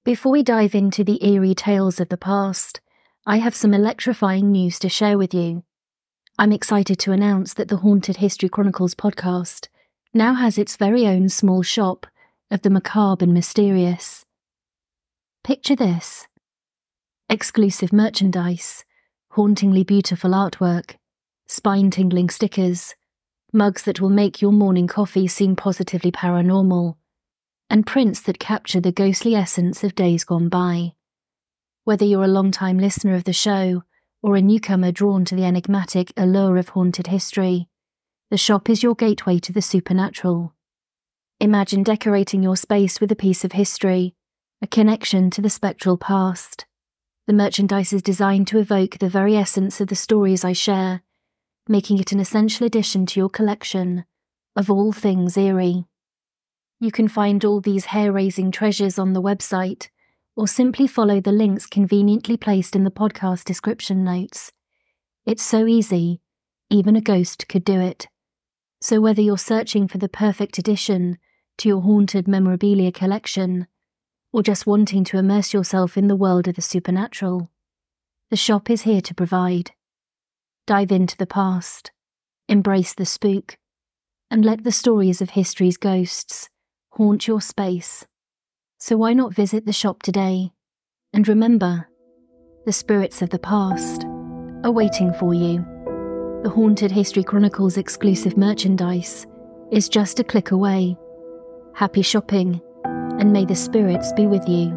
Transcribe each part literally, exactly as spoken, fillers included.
Before we dive into the eerie tales of the past, I have some electrifying news to share with you. I'm excited to announce that the Haunted History Chronicles podcast now has its very own small shop of the macabre and mysterious. Picture this: exclusive merchandise, hauntingly beautiful artwork, spine-tingling stickers, mugs that will make your morning coffee seem positively paranormal, and prints that capture the ghostly essence of days gone by. Whether you're a long-time listener of the show or a newcomer drawn to the enigmatic allure of haunted history, the shop is your gateway to the supernatural. Imagine decorating your space with a piece of history, a connection to the spectral past. The merchandise is designed to evoke the very essence of the stories I share, making it an essential addition to your collection of all things eerie. You can find all these hair-raising treasures on the website, or simply follow the links conveniently placed in the podcast description notes. It's so easy, even a ghost could do it. So whether you're searching for the perfect addition to your haunted memorabilia collection, or just wanting to immerse yourself in the world of the supernatural, the shop is here to provide. Dive into the past, embrace the spook, and let the stories of history's ghosts haunt your space. So why not visit the shop today? And remember, the spirits of the past are waiting for you. The Haunted History Chronicles exclusive merchandise is just a click away. Happy shopping, and may the spirits be with you.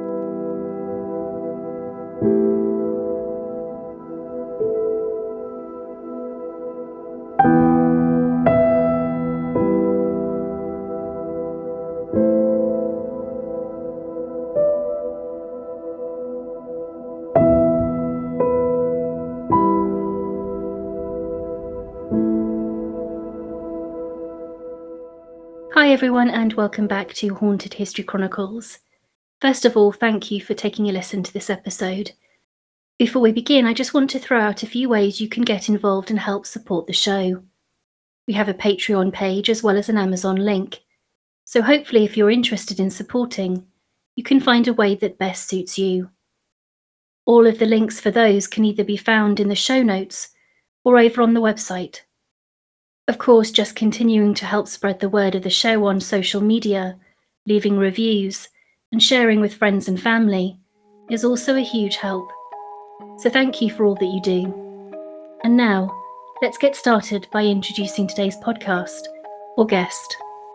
Hi everyone, and welcome back to Haunted History Chronicles. First of all, thank you for taking a listen to this episode. Before we begin, I just want to throw out a few ways you can get involved and help support the show. We have a Patreon page as well as an Amazon link, so hopefully if you're interested in supporting, you can find a way that best suits you. All of the links for those can either be found in the show notes or over on the website. Of course, just continuing to help spread the word of the show on social media, leaving reviews, and sharing with friends and family is also a huge help. So thank you for all that you do. And now, let's get started by introducing today's podcast, or guest.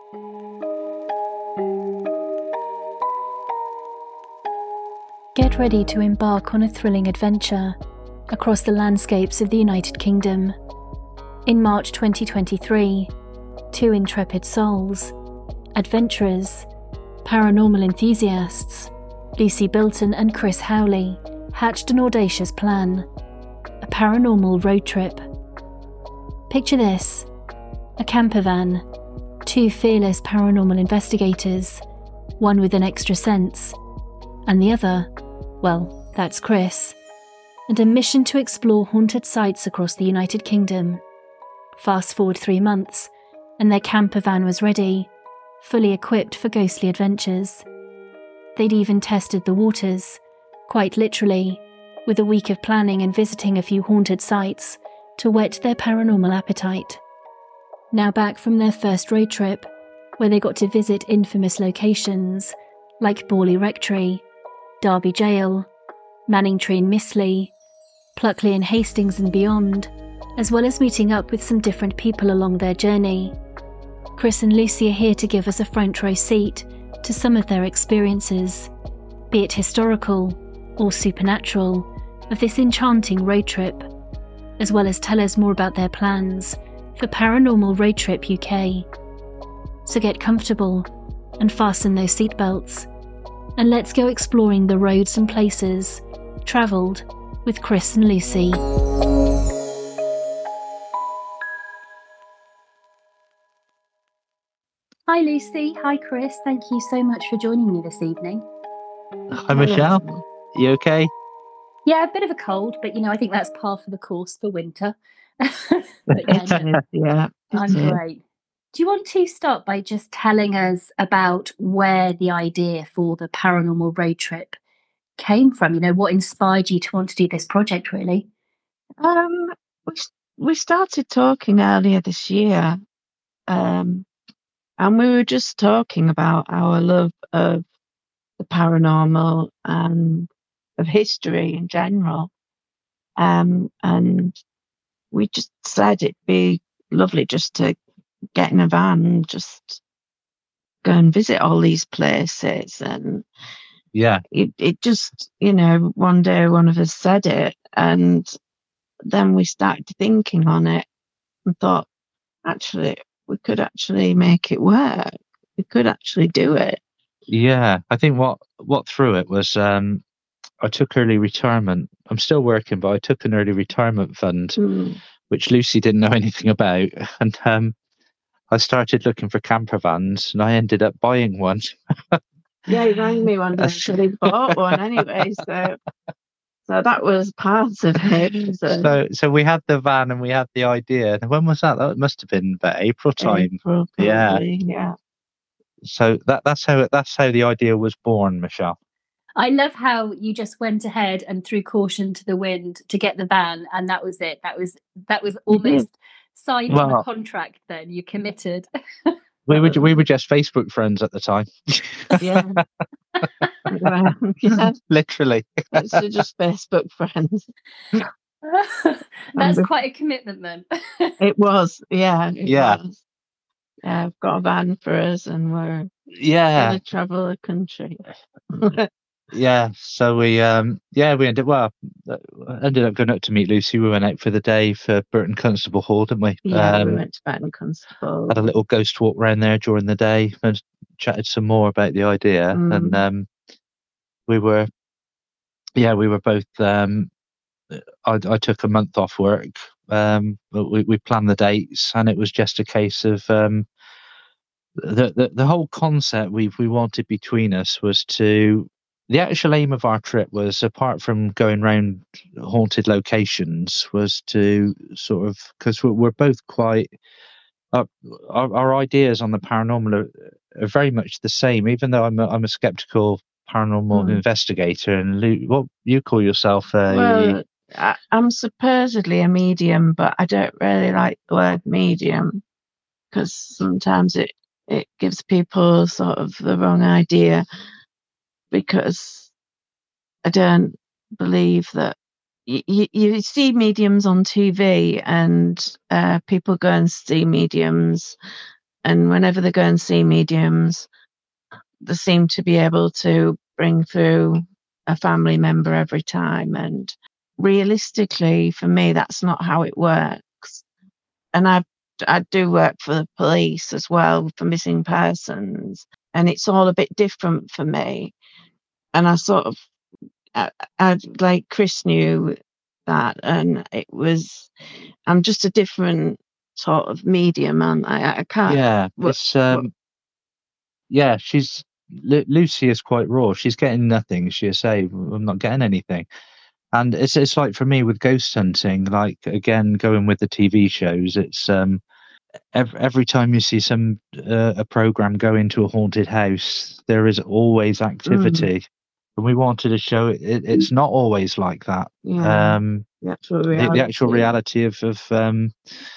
Get ready to embark on a thrilling adventure across the landscapes of the United Kingdom. In March twenty twenty-three, two intrepid souls, adventurers, paranormal enthusiasts, Lucy Bilton and Chris Howley, hatched an audacious plan: a paranormal road trip. Picture this: a camper van, two fearless paranormal investigators, one with an extra sense, and the other, well, that's Chris, and a mission to explore haunted sites across the United Kingdom. Fast forward three months, and their camper van was ready, fully equipped for ghostly adventures. They'd even tested the waters, quite literally, with a week of planning and visiting a few haunted sites to whet their paranormal appetite. Now back from their first road trip, where they got to visit infamous locations like Borley Rectory, Derby Jail, Manningtree and Mistley, Pluckley and Hastings and beyond, as well as meeting up with some different people along their journey. Chris and Lucy are here to give us a front row seat to some of their experiences, be it historical or supernatural, of this enchanting road trip, as well as tell us more about their plans for Paranormal Road Trip U K. So get comfortable and fasten those seatbelts, and let's go exploring the roads and places travelled with Chris and Lucy. Hi Lucy, hi Chris, thank you so much for joining me this evening. Hi Michelle, you okay? Yeah, a bit of a cold, but you know, I think that's par for the course for winter. But yeah, no, yeah, I'm great. Do you want to start by just telling us about where the idea for the paranormal road trip came from? You know, what inspired you to want to do this project, really? Um, we we started talking earlier this year, um, and we were just talking about our love of the paranormal and of history in general. Um, and we just said it'd be lovely just to get in a van and just go and visit all these places. And Yeah, it, it just, you know, one day one of us said it, and then we started thinking on it and thought, actually, we could actually make it work. We could actually do it. yeah. I think what what threw it was um, I took early retirement. I'm still working, but I took an early retirement fund, Mm. which Lucy didn't know anything about, and um, I started looking for camper vans, and I ended up buying one. Yeah, he rang me one day, so he bought one anyway. So, so that was part of it. So, So, so we had the van and we had the idea. And when was that? That must have been about April time. April, Yeah. probably, yeah. So that that's how that's how the idea was born, Michelle. I love how you just went ahead and threw caution to the wind to get the van, and that was it. That was that was You did. almost signed on Well- a contract. Then you committed. We were we were just Facebook friends at the time. Yeah. Well, yeah. Literally. So just Facebook friends. That's Um, quite a commitment, then. It was, yeah. It Yeah. was. Yeah, I've got a van for us, and we're Yeah. gonna travel the country. Yeah. So we um yeah we ended well uh, ended up going up to meet Lucy. We went out for the day for Burton Constable Hall, didn't we? Yeah, we Um, went to Burton Constable. had a little ghost walk around there during the day and chatted some more about the idea. Mm. And um, we were, yeah, we were both. Um, I, I took a month off work. Um, but we, we planned the dates, and it was just a case of um, the, the the whole concept we we wanted between us was to. The actual aim of our trip was, apart from going around haunted locations, was to sort of, because we're, we're both quite. Our, our, our ideas on the paranormal are, are very much the same, even though I'm a, I'm a skeptical paranormal Mm. investigator. And Lu, what you call yourself a Well, I, I'm supposedly a medium, but I don't really like the word medium because sometimes it, it gives people sort of the wrong idea, because I don't believe that you, you, you see mediums on T V, and uh, people go and see mediums, and whenever they go and see mediums, they seem to be able to bring through a family member every time. And realistically, for me, that's not how it works. And I I do work for the police as well, for missing persons, and it's all a bit different for me. And I sort of, I, I like Chris knew that, and it was, I'm just a different sort of medium, and I, I can't. yeah, what- it's um, yeah, she's Lu- Lucy is quite raw. She's getting nothing. She'll say, "I'm not getting anything." And it's it's like for me with ghost hunting, like again going with the T V shows, it's um every, every time you see some uh, a program go into a haunted house, there is always activity, and we wanted to show it, it it's not always like that. Yeah, Um, the actual the, reality. the actual reality of of um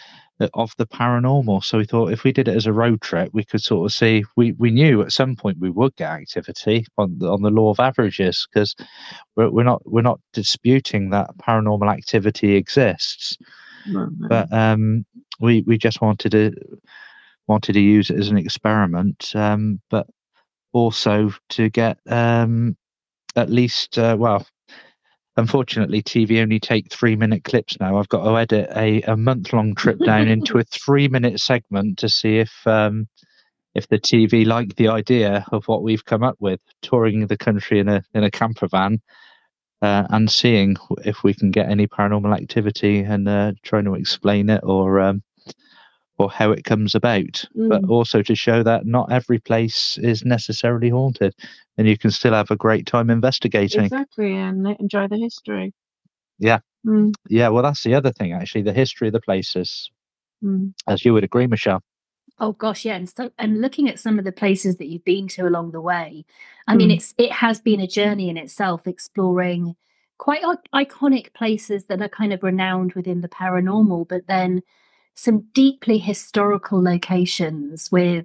of the paranormal. So we thought if we did it as a road trip, we could sort of see. We we knew at some point we would get activity on the, on the law of averages, because we're, we're not we're not disputing that paranormal activity exists, Mhm. but um, we we just wanted to wanted to use it as an experiment, um, but also to get um, at least uh, well. Unfortunately, T V only take three minute clips now. I've got to edit a, a month long trip down into a three minute segment to see if um, if the T V like the idea of what we've come up with, touring the country in a in a camper van, uh, and seeing if we can get any paranormal activity and uh, trying to explain it, or um, or how it comes about, Mm. but also to show that not every place is necessarily haunted, and you can still have a great time investigating. Exactly, and enjoy the history. Yeah. Mm. Yeah, well, that's the other thing, actually, the history of the places, Mm. as you would agree, Michelle. Oh gosh, yeah, and so and looking at some of the places that you've been to along the way, I mean, Mm. it's it has been a journey in itself, exploring quite i- iconic places that are kind of renowned within the paranormal, but then some deeply historical locations with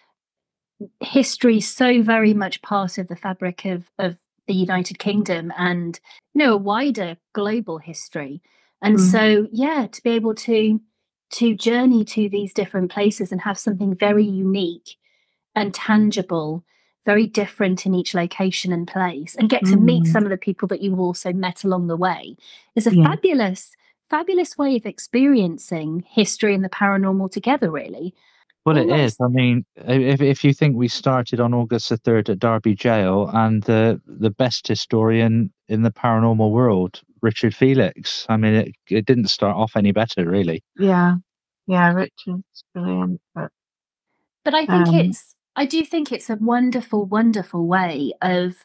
history so very much part of the fabric of of the United Kingdom and you know a wider global history. And Mm. so yeah, to be able to to journey to these different places and have something very unique and tangible, very different in each location and place, and get to meet Mm. some of the people that you've also met along the way is a Yeah. fabulous, fabulous way of experiencing history and the paranormal together, really. Well, it is. Almost I mean, i- if if you think we started on August the third at Derby Jail, and the the best historian in the paranormal world, Richard Felix. I mean, it it didn't start off any better, really. Yeah. Yeah. Richard's brilliant. But But I think um, it's I do think it's a wonderful, wonderful way of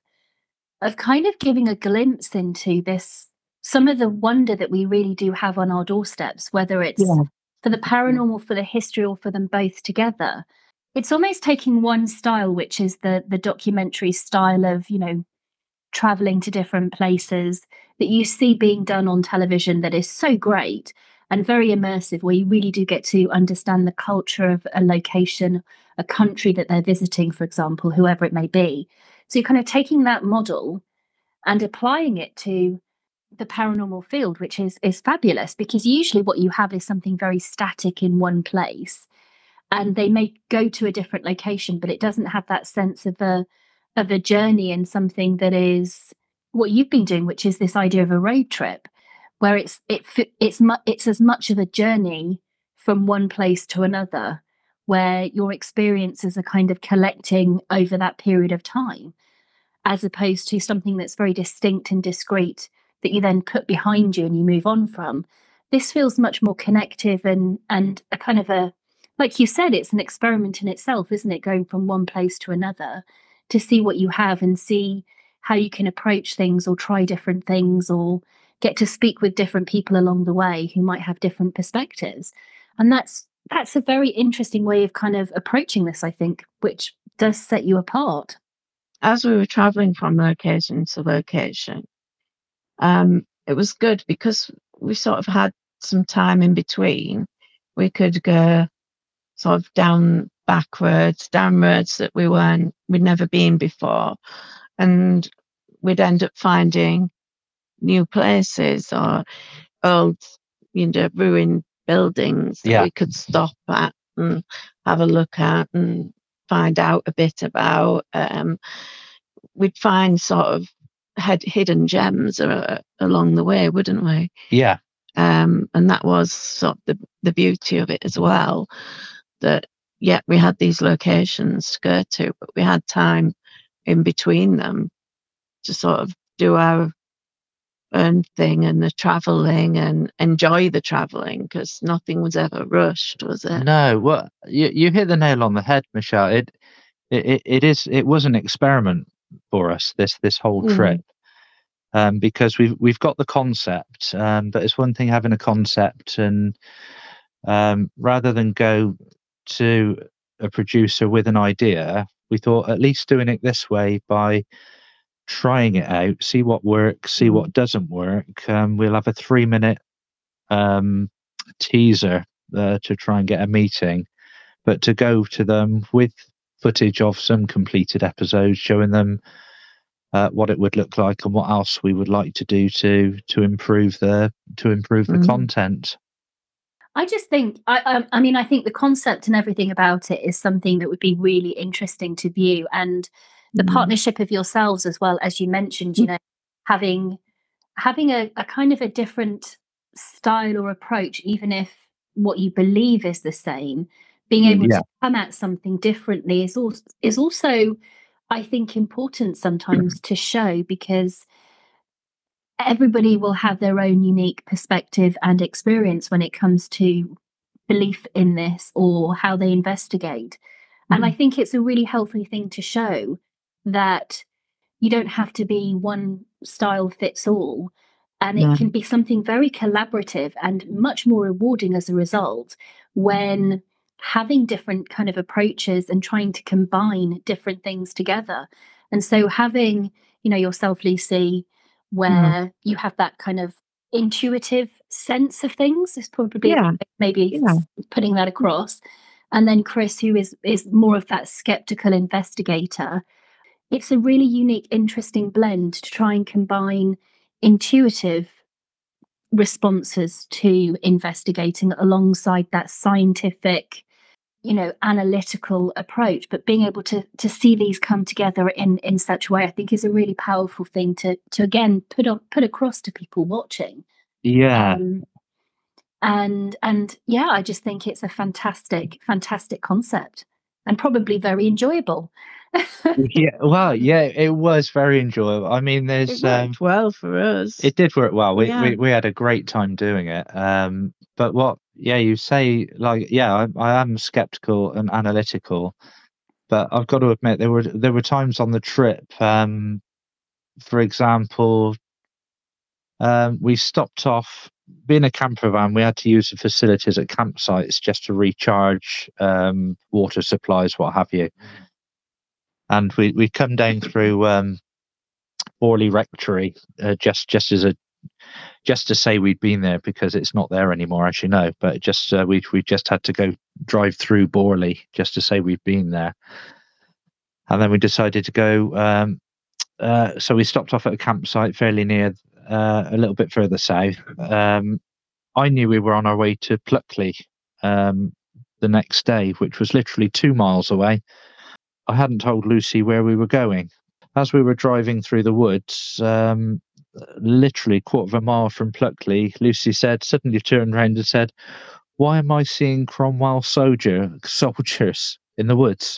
of kind of giving a glimpse into this some of the wonder that we really do have on our doorsteps, whether it's yeah. for the paranormal, for the history, or for them both together. It's almost taking one style, which is the the documentary style of, you know, traveling to different places that you see being done on television that is so great and very immersive, where you really do get to understand the culture of a location, a country that they're visiting, for example, whoever it may be. So you're kind of taking that model and applying it to the paranormal field, which is is fabulous because usually what you have is something very static in one place, and they may go to a different location, but it doesn't have that sense of a of a journey and something that is what you've been doing, which is this idea of a road trip, where it's it it's mu- it's as much of a journey from one place to another, where your experiences are kind of collecting over that period of time, as opposed to something that's very distinct and discrete that you then put behind you and you move on from. This feels much more connective and and a kind of a like you said, it's an experiment in itself, isn't it? Going from one place to another to see what you have and see how you can approach things or try different things or get to speak with different people along the way who might have different perspectives. And that's that's a very interesting way of kind of approaching this, I think, which does set you apart. As we were traveling from location to location, um, it was good because we sort of had some time in between. We could go sort of down back roads, down roads that we weren't, we'd never been before. And we'd end up finding new places or old, you know, ruined buildings that Yeah. we could stop at and have a look at and find out a bit about. Um, we'd find sort of had hidden gems uh, along the way, wouldn't we? Yeah. Um, and that was sort of the, the beauty of it as well, that, yeah, we had these locations to go to, but we had time in between them to sort of do our own thing and the traveling and enjoy the traveling because nothing was ever rushed, was it? No, well, you you hit the nail on the head, Michelle. It it it it is it was an experiment for us, this this whole Mm. trip. Um, because we've we've got the concept, um, but it's one thing having a concept, and um, rather than go to a producer with an idea, we thought at least doing it this way by trying it out, see what works, see Mm. what doesn't work. Um, we'll have a three minute um, teaser uh, to try and get a meeting, but to go to them with footage of some completed episodes, showing them uh, what it would look like and what else we would like to do to to improve the to improve the Mm. content. I just think, I, um, I mean, I think the concept and everything about it is something that would be really interesting to view, and the Mm. partnership of yourselves as well, as you mentioned, you know, having having a, a kind of a different style or approach, even if what you believe is the same, being able Mm. Yeah, to come at something differently is also is also, I think, important sometimes to show because everybody will have their own unique perspective and experience when it comes to belief in this or how they investigate. And I Mm. think it's a really healthy thing to show that you don't have to be one style fits all. And it No. can be something very collaborative and much more rewarding as a result when having different kind of approaches and trying to combine different things together. And so having, you know, yourself, Lucy, where mm. you have that kind of intuitive sense of things is probably yeah. maybe yeah. putting that across. And then Chris, who is is more of that skeptical investigator. It's a really unique, interesting blend to try and combine intuitive responses to investigating alongside that scientific, you know, analytical approach. But being able to to see these come together in in such a way, I think, is a really powerful thing to to again put on put across to people watching. Yeah. Um, and and yeah, I just think it's a fantastic, fantastic concept and probably very enjoyable. Yeah, well, yeah, it was very enjoyable. I mean, there's it worked um, well for us. It did work well. We, yeah. we we had a great time doing it. Um, but what, yeah, you say, like, yeah, I, I am skeptical and analytical, but I've got to admit there were there were times on the trip. Um, for example, um, we stopped off. Being a camper van, we had to use the facilities at campsites just to recharge um, water supplies, what have you. And we we come down through um, Borley Rectory uh, just just as a just to say we'd been there, because it's not there anymore, as you know. But just uh, we we just had to go drive through Borley just to say we'd been there. And then we decided to go. Um, uh, so we stopped off at a campsite fairly near, uh, a little bit further south. Um, I knew we were on our way to Pluckley um, the next day, which was literally two miles away. I hadn't told Lucy where we were going. As we were driving through the woods, um, literally a quarter of a mile from Pluckley, Lucy said, suddenly turned around and said, "Why am I seeing Cromwell soldier soldiers in the woods?"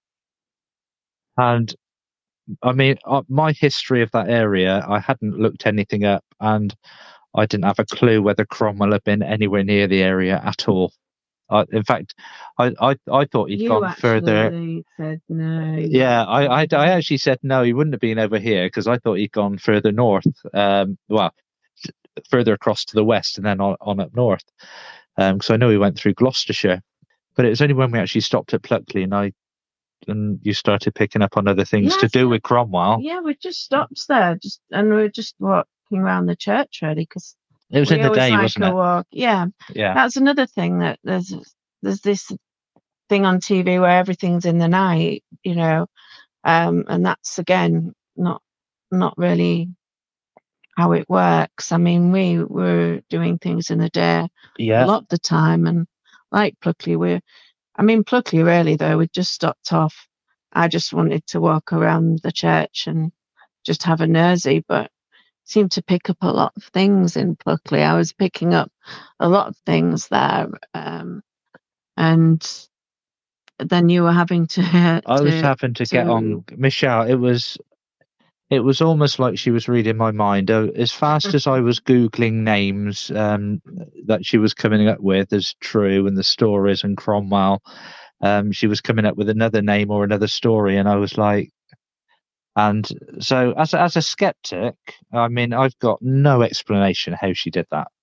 And I mean, uh, my history of that area, I hadn't looked anything up, and I didn't have a clue whether Cromwell had been anywhere near the area at all. Uh, in fact, I, I I thought he'd you gone further. Said no. Yeah, I, I I actually said no. He wouldn't have been over here, because I thought he'd gone further north. Um, well, further across to the west and then on, on up north. Um, because I know he went through Gloucestershire, but it was only when we actually stopped at Pluckley and I and you started picking up on other things yes, to do with Cromwell. Yeah, we just stopped there, just and we were just walking around the church really, because it was in the day, like wasn't it? Walk. Yeah, yeah. That's another thing, that there's there's this thing on T V where everything's in the night, you know, um, and that's again not not really how it works. I mean, we were doing things in the day yeah. a lot of the time, and like Pluckley, we're I mean Pluckley really though, we just stopped off. I just wanted to walk around the church and just have a nosy, but seemed to pick up a lot of things in Pluckley. I was picking up a lot of things there, um, and then you were having to. to I was having to, to get on Michelle. It was, it was almost like she was reading my mind. Uh, as fast as I was googling names um, that she was coming up with as true, and the stories and Cromwell, um, she was coming up with another name or another story, and I was like. And so, as a, as a skeptic, I mean, I've got no explanation how she did that.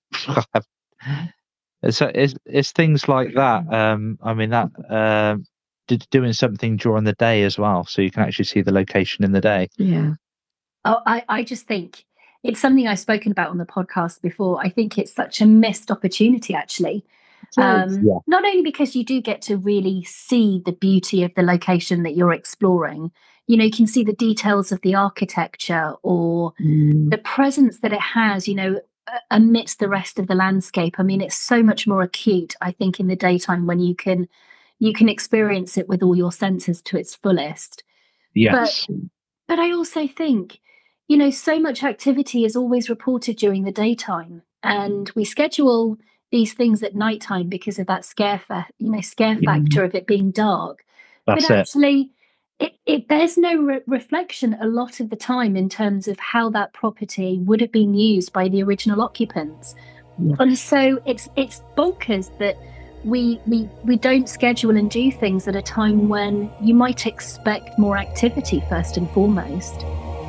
it's, it's it's things like that. Um, I mean, that uh, did, doing something during the day as well, so you can actually see the location in the day. Yeah. Oh, I I just think it's something I've spoken about on the podcast before. I think it's such a missed opportunity, actually. Um, yeah. Not only because you do get to really see the beauty of the location that you're exploring. You know, you can see the details of the architecture or mm. the presence that it has, you know, amidst the rest of the landscape. I mean, it's so much more acute, I think, in the daytime when you can you can experience it with all your senses to its fullest. Yes. But, but I also think, you know, so much activity is always reported during the daytime, and we schedule these things at nighttime because of that scare, fa- you know, scare yeah. factor of it being dark. That's but it. actually, it, it bears no re- reflection a lot of the time in terms of how that property would have been used by the original occupants. Yeah. And so it's it's bonkers that we we we don't schedule and do things at a time when you might expect more activity first and foremost.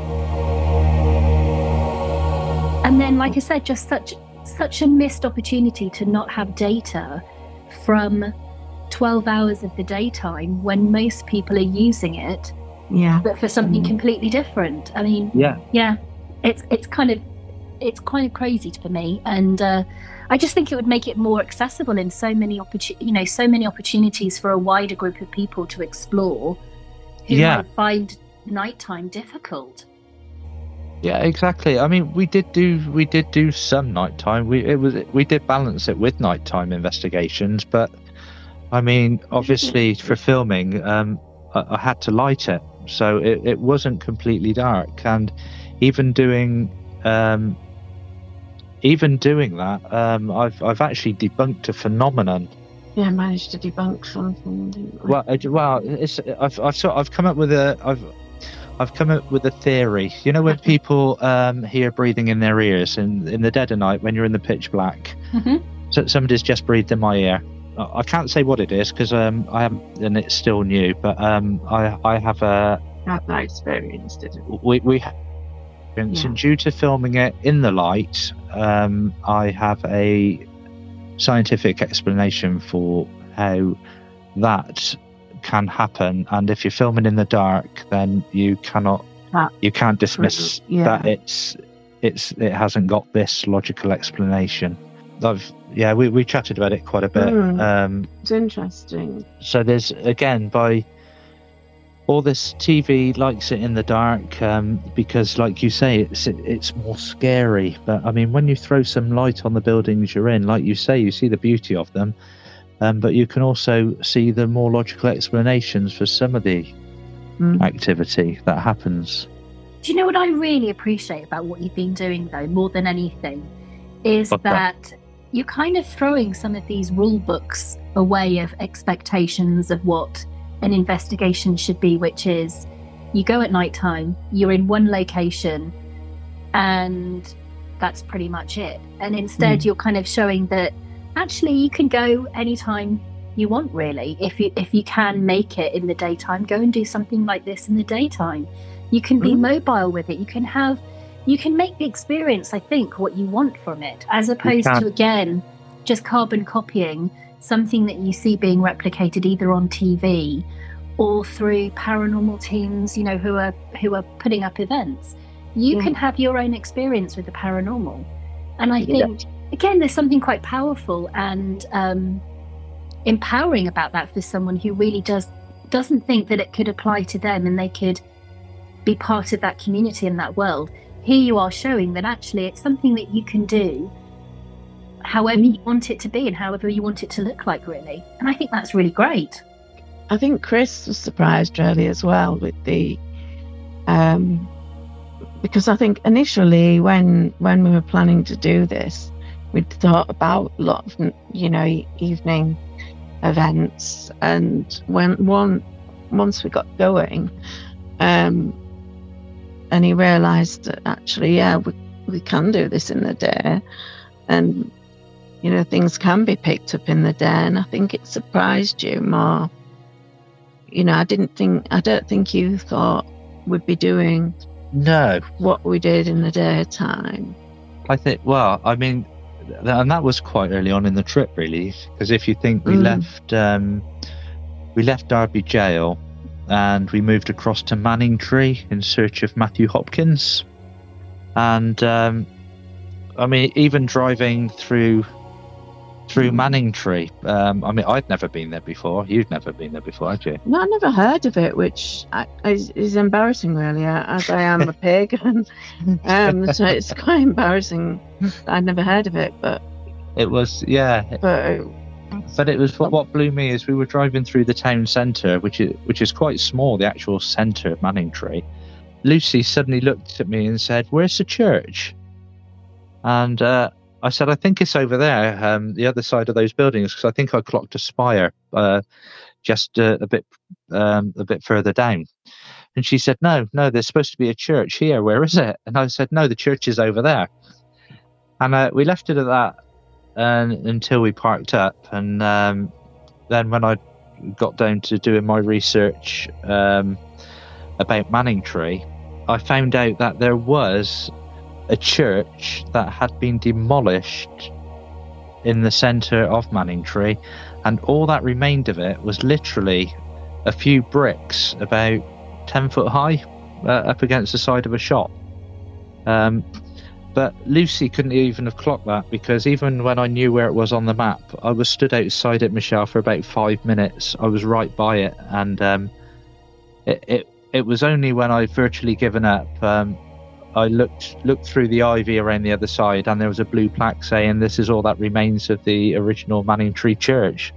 And then, like I said, just such such a missed opportunity to not have data from twelve hours of the daytime when most people are using it, Yeah. but for something Mm. completely different. I mean, Yeah. yeah, it's it's kind of it's kind of crazy for me, and uh, I just think it would make it more accessible in so many opportu- you know, so many opportunities for a wider group of people to explore who Yeah. might find nighttime difficult. Yeah, exactly. I mean, we did do we did do some nighttime. We it was we did balance it with nighttime investigations, but I mean, obviously for filming, um, I, I had to light it, so it, it wasn't completely dark. And even doing um, even doing that, um, I've I've actually debunked a phenomenon. Yeah, I managed to debunk something, didn't we? Well, I, well, it's I've I've sort I've come up with a I've I've come up with a theory. You know, when people um, hear breathing in their ears in in the dead of night, when you're in the pitch black, Mm-hmm. so somebody's just breathed in my ear. I I can't say what it is because um, I haven't, and it's still new. But um, I I have a Had that experience, didn't we? we we have, and Yeah. due to filming it in the light, um, I have a scientific explanation for how that can happen. And if you're filming in the dark, then you cannot That- you can't dismiss yeah. that it's it's it hasn't got this logical explanation. I've yeah we, we chatted about it quite a bit. Mm. Um, It's interesting. so there's again by all this T V likes it in the dark um, because, like you say, it's it's more scary. But I mean, when you throw some light on the buildings you're in, like you say, you see the beauty of them, um, but you can also see the more logical explanations for some of the Mm. activity that happens. Do you know what I really appreciate about what you've been doing, though, more than anything, is What's that? that you're kind of throwing some of these rule books away of expectations of what an investigation should be, which is you go at night time, you're in one location, and that's pretty much it. And instead, Mm. you're kind of showing that actually you can go anytime you want, really. If you if you can make it in the daytime, go and do something like this in the daytime. You can be Mhm. mobile with it. You can have you can make the experience, I think, what you want from it, as opposed can. to, again, just carbon copying something that you see being replicated either on T V or through paranormal teams, you know, who are who are putting up events. You Yeah. can have your own experience with the paranormal. And I Yeah. think, again, there's something quite powerful and um, empowering about that for someone who really does doesn't think that it could apply to them and they could be part of that community in that world. Here you are showing that actually it's something that you can do however you want it to be and however you want it to look like, really. And I think that's really great. I think Chris was surprised really as well with the um because I think initially when when we were planning to do this, we'd thought about a lot of, you know, e- evening events, and when one once we got going, um and he realized that actually, yeah, we, we can do this in the day, and you know, things can be picked up in the day. And I think it surprised you more. You know, I didn't think, I don't think you thought we'd be doing No, what we did in the daytime. I think, well, I mean, th- and that was quite early on in the trip, really, because if you think we Mm. left, um, we left Derby Jail, and we moved across to Manningtree in search of Matthew Hopkins, and um, I mean, even driving through through Manningtree, um, I mean, I'd never been there before. You'd never been there before, had you? No, I never heard of it, which I, is, is embarrassing, really, as I am a pagan. um, so it's quite embarrassing. I never heard of it, but It was, yeah, but but it was what, what blew me is we were driving through the town centre, which is which is quite small, the actual centre of Manningtree. Lucy suddenly looked at me and said, "Where's the church?" And uh, I said, "I think it's over there, um, the other side of those buildings, because I think I clocked a spire uh, just uh, a bit um, a bit further down." And she said, "No, no, there's supposed to be a church here. Where is it?" And I said, "No, the church is over there." And uh, we left it at that uh, until we parked up. And um, then when I got down to doing my research um, about Manningtree, I found out that there was a church that had been demolished in the centre of Manningtree, and all that remained of it was literally a few bricks about ten foot high uh, up against the side of a shop. Um, but Lucy couldn't even have clocked that, because even when I knew where it was on the map, I was stood outside it, Michelle, for about five minutes. I was right by it, and um, it, it it was only when I'd virtually given up, um, I looked looked through the ivy around the other side, and there was a blue plaque saying this is all that remains of the original Manningtree Church.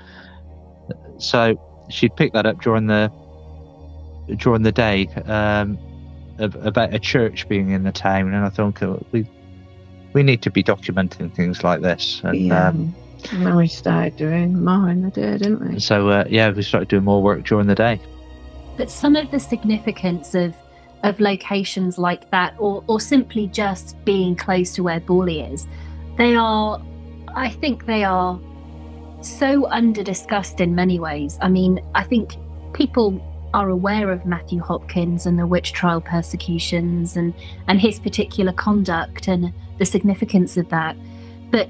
So she'd picked that up during the during the day, um, about a church being in the town, and I thought, oh, we we need to be documenting things like this. And, yeah. um, and then we started doing more in the day, didn't we? So uh, yeah, we started doing more work during the day. But some of the significance of of locations like that, or or simply just being close to where Borley is, they are, I think they are so under discussed in many ways. I mean, I think people are aware of Matthew Hopkins and the witch trial persecutions and and his particular conduct and the significance of that, but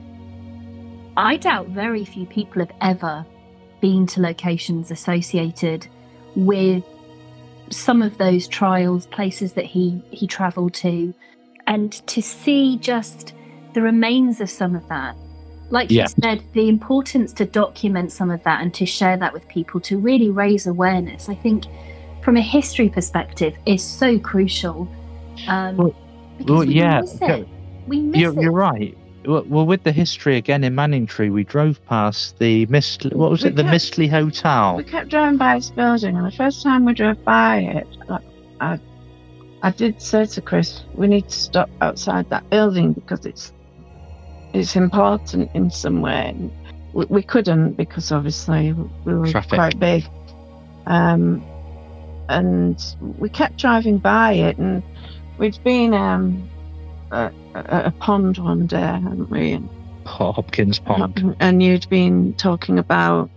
I doubt very few people have ever been to locations associated with some of those trials, places that he he travelled to, and to see just the remains of some of that. Like Yeah. you said, the importance to document some of that and to share that with people, to really raise awareness, I think from a history perspective is so crucial. Um, Well- because well, we yeah, miss okay. it. We miss You're, it. you're right. Well, well, with the history again in Manningtree, we drove past the Mist. What was We it? The kept- Mistley Hotel. We kept driving by this building, and the first time we drove by it, I, I, I did say to Chris, we need to stop outside that building because it's it's important in some way. And we, we couldn't, because obviously we were Traffic. quite big. Um, and we kept driving by it, and we'd been um, at, at a pond one day, hadn't we? And Hopkins Pond. and you'd been talking about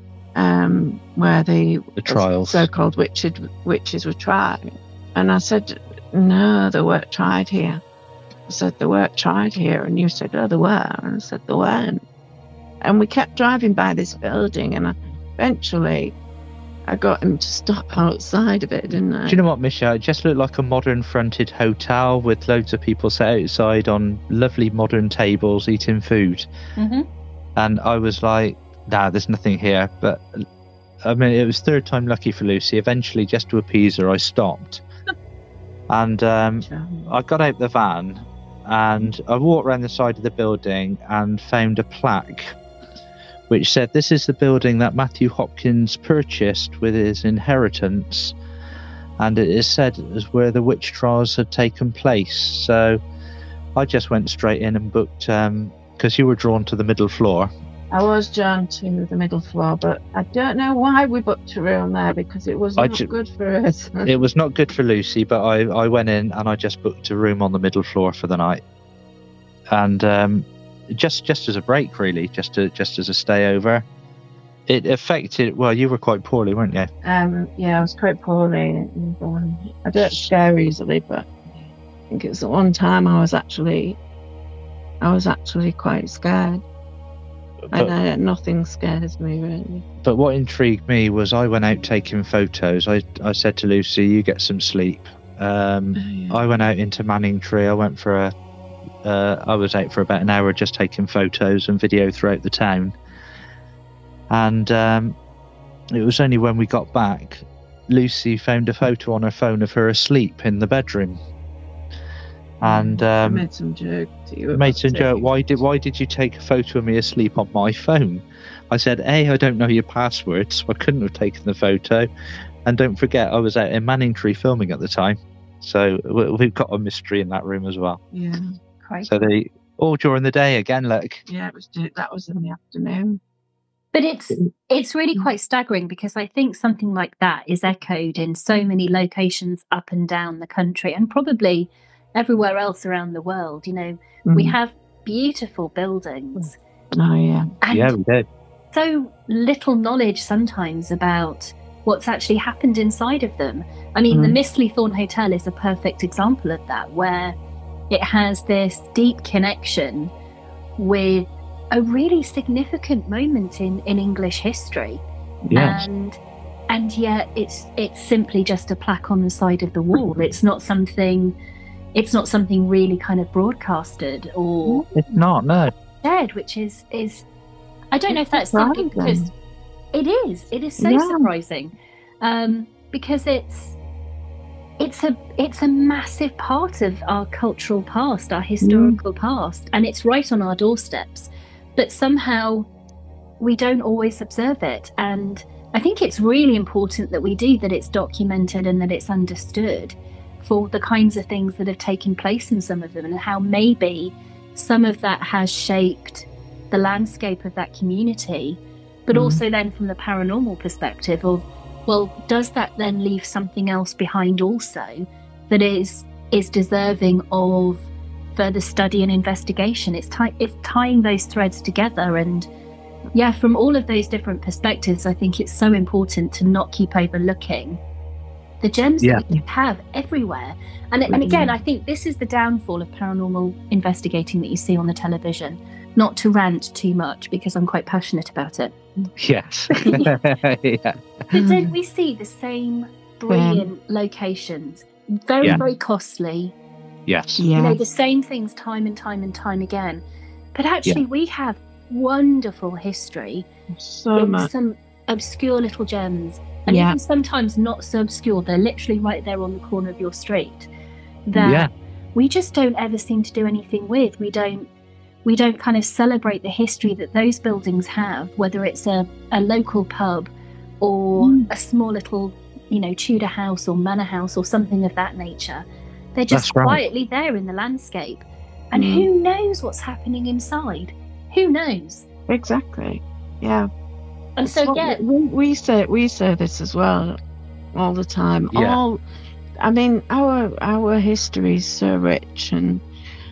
um, where the The trials. so-called witches, witches were tried. And I said, no, they weren't tried here. I said, they weren't tried here. And you said, oh, they were. And I said, they weren't. And we kept driving by this building, and I, eventually I got him to stop outside of it, didn't I? Do you know what, Michelle? It just looked like a modern fronted hotel with loads of people sat outside on lovely modern tables eating food. Mhm. And I was like, nah, there's nothing here. But I mean, it was third time lucky for Lucy. Eventually, just to appease her, I stopped. And um, I got out the van and I walked around the side of the building and found a plaque which said, this is the building that Matthew Hopkins purchased with his inheritance. And it is said as where the witch trials had taken place. So I just went straight in and booked, um, because you were drawn to the middle floor. I was drawn to the middle floor, but I don't know why we booked a room there, because it was I not ju- good for us. It was not good for Lucy, but I, I went in and I just booked a room on the middle floor for the night. And um, just just as a break, really, just to just as a stay over. It affected, well, you were quite poorly, weren't you? Um, yeah, I was quite poorly. And, um, I don't scare easily, but I think it was the one time I was actually, I was actually quite scared. But, and uh, nothing scares me really. but what intrigued me was I went out taking photos. I I said to Lucy, you get some sleep. Um, I went out into Manningtree. I went for a, uh, I was out for about an hour just taking photos and video throughout the town. And um, it was only when we got back, Lucy found a photo on her phone of her asleep in the bedroom. And I um, made some joke to you. made about some joke. taking- Why did why did you take a photo of me asleep on my phone? I said, A, I don't know your password, so I couldn't have taken the photo. And don't forget, I was out in Manningtree filming at the time, so we- we've got a mystery in that room as well. Yeah, Quite. So they all during the day again. Look, yeah, it was. ju- That was in the afternoon. But it's it's really quite staggering, because I think something like that is echoed in so many locations up and down the country, and probably everywhere else around the world. You know, we Mhm. have beautiful buildings Oh yeah. and yeah, we did. so little knowledge sometimes about what's actually happened inside of them. I mean, the Mm. Mistley Thorn Hotel is a perfect example of that, where it has this deep connection with a really significant moment in, in English history. Yes. And and yet it's it's simply just a plaque on the side of the wall. It's not something it's not something really kind of broadcasted or It's not, no. shared, which is is I don't know if It's that's simply surprising. because it is. It is so Yeah. surprising. Um, because it's it's a it's a massive part of our cultural past, our historical past, and it's right on our doorsteps. But somehow we don't always observe it. And I think it's really important that we do, that it's documented and that it's understood for the kinds of things that have taken place in some of them, and how maybe some of that has shaped the landscape of that community. But Mm. also then from the paranormal perspective of, well, does that then leave something else behind also that is is deserving of further study and investigation? It's, tie- it's tying those threads together. And yeah, from all of those different perspectives, I think it's so important to not keep overlooking the gems Yeah. that we have everywhere. And, and again, I think this is the downfall of paranormal investigating that you see on the television. Not to rant too much, because I'm quite passionate about it. Yes. Yeah. But then we see the same brilliant locations, very, Yeah. very costly, Yes. you know, Yeah. the same things time and time and time again. But actually, we have wonderful history So in much. some obscure little gems, and Yeah. even sometimes not so obscure. They're literally right there on the corner of your street that Yeah. we just don't ever seem to do anything with. We don't we don't kind of celebrate the history that those buildings have, whether it's a, a local pub or Mm. a small little, you know, Tudor house or manor house or something of that nature. They're just That's right. quietly there in the landscape. And Mm. who knows what's happening inside? Who knows? Exactly. Yeah. And It's so, what yeah, we, we say we say this as well all the time. Yeah. All, I mean, our our history is so rich, and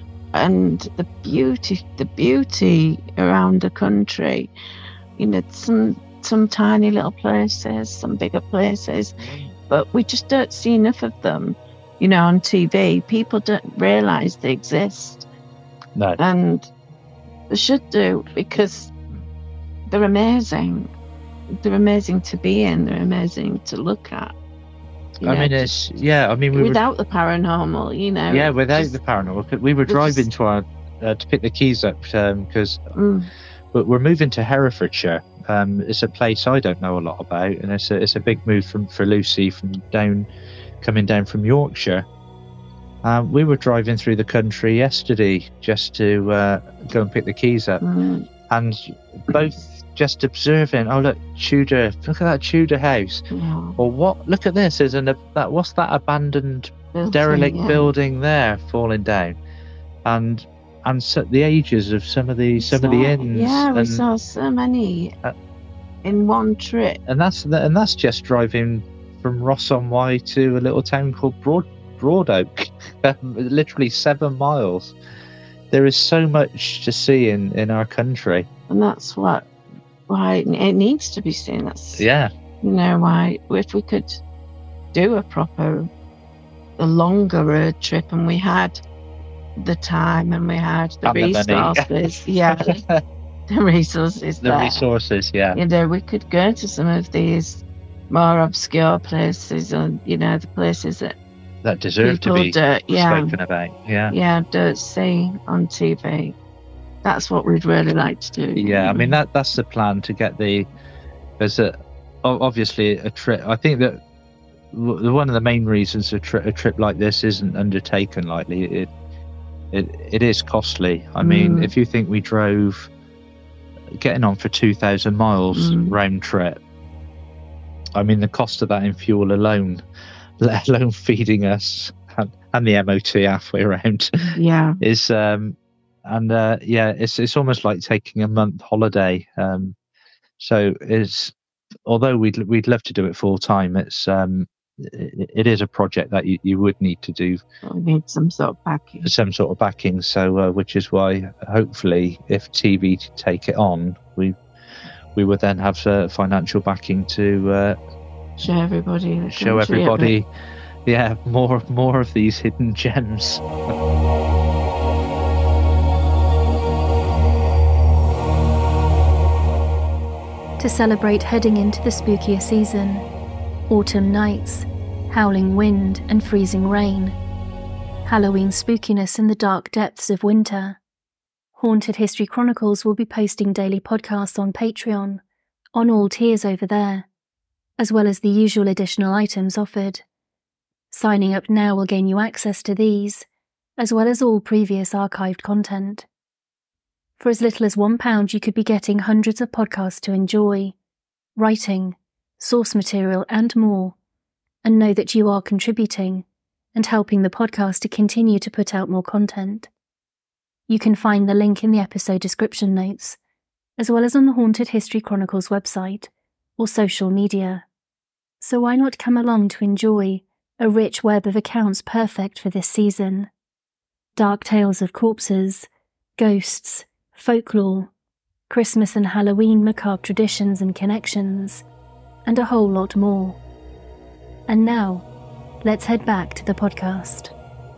and the beauty the beauty around the country. You know, some some tiny little places, some bigger places, but we just don't see enough of them. You know, on T V, people don't realise they exist, No. and they should do, because they're amazing. They're amazing to be in. They're amazing to look at. You I know, mean, it's yeah. I mean, we were without the paranormal, you know. yeah it's without just- the paranormal. 'Cause we were we driving just- to our uh, to pick the keys up because Mm, but we're moving to Herefordshire. Um, it's a place I don't know a lot about, and it's a it's a big move from for Lucy from down coming down from Yorkshire. Um, we were driving through the country yesterday just to uh, go and pick the keys up, mm, and both just observing. Oh, look, Tudor! Look at that Tudor house. yeah, Or what? Look at this! There's an that what's that abandoned building, derelict yeah. building there falling down, and and so the ages of some of the some of the So- inns. Yeah, we and, saw so many Uh, in one trip. and that's and that's just driving from Ross on Wye to a little town called Broad Broad Oak, literally seven miles. There is so much to see in in our country. And that's what why it it needs to be seen. That's Yeah, you know why if we could do a proper, a longer road trip, and we had the time and we had the And the money. resources, yeah, the resources, the there. resources. Yeah, You know, we could go to some of these more obscure places, and you know, the places that that deserve to people be don't, yeah, spoken about. Yeah. yeah, don't see on T V. That's what we'd really like to do. Yeah, I mean that that's the plan, to get the there's a o- obviously a trip. I think that w- one of the main reasons a, tri- a trip like this isn't undertaken lightly. It it it is costly. I mean, Mm. if you think we drove getting on for two thousand miles Mm. round trip, I mean the cost of that in fuel alone, let alone feeding us and, and the M O T halfway around, Yeah, is um and uh yeah it's it's almost like taking a month holiday. Um so it's although we'd we'd love to do it full time, it's um it, it is a project that you, you would need to do we need some sort of package. some sort of backing, so uh, which is why hopefully if T V take it on, we we would then have uh, financial backing to uh, Show everybody. The show country a bit. everybody yeah more more of these hidden gems. To celebrate heading into the spookier season, autumn nights, howling wind and freezing rain, Halloween spookiness in the dark depths of winter, Haunted History Chronicles will be posting daily podcasts on Patreon, on all tiers over there, as well as the usual additional items offered. Signing up now will gain you access to these, as well as all previous archived content. For as little as one pound, you could be getting hundreds of podcasts to enjoy, writing, source material and more, and know that you are contributing and helping the podcast to continue to put out more content. You can find the link in the episode description notes, as well as on the Haunted History Chronicles website or social media. So why not come along to enjoy a rich web of accounts perfect for this season? Dark tales of corpses, ghosts, folklore, Christmas and Halloween macabre traditions and connections, and a whole lot more. And now, let's head back to the podcast.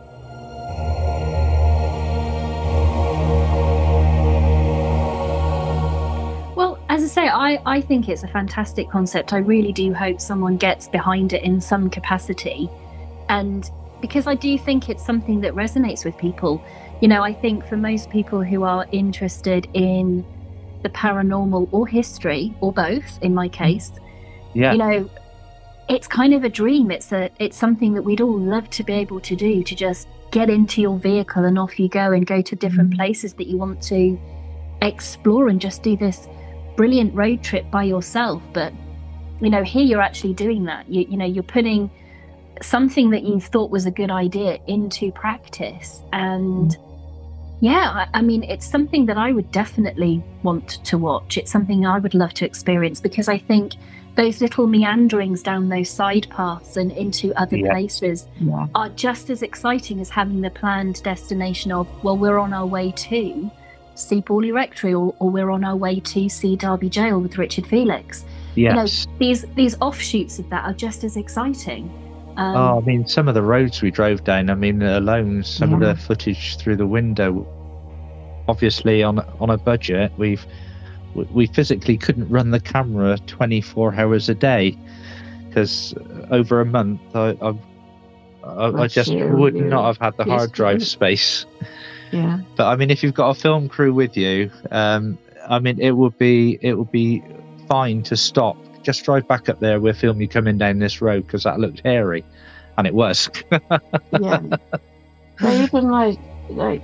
Well, as I say, I, I think it's a fantastic concept. I really do hope someone gets behind it in some capacity. And because I do think it's something that resonates with people. You know, I think for most people who are interested in the paranormal or history, or both, in my case, Yeah. you know, it's kind of a dream. It's a, it's something that we'd all love to be able to do, to just get into your vehicle and off you go and go to different places that you want to explore and just do this brilliant road trip by yourself. But, you know, here you're actually doing that. You, you know, you're putting something that you thought was a good idea into practice. And yeah, I, I mean, it's something that I would definitely want to watch. It's something I would love to experience, because I think those little meanderings down those side paths and into other Yeah. places Yeah. are just as exciting as having the planned destination of, well, we're on our way to see Borley Rectory, or, or we're on our way to see Derby Jail with Richard Felix. Yes. You know, these these offshoots of that are just as exciting. Um, Oh, I mean, some of the roads we drove down, I mean, alone, some of Yeah. the footage through the window, obviously on, on a budget, we've, we we physically couldn't run the camera twenty-four hours a day, because over a month, I, I, I, I Bless just you, would you not have had the hard used to drive it. space. Yeah. But I mean, if you've got a film crew with you, um, I mean, it would be, it would be fine to stop. Just drive back up there. We'll film you coming down this road, because that looked hairy, and it was. Yeah. But even like, like,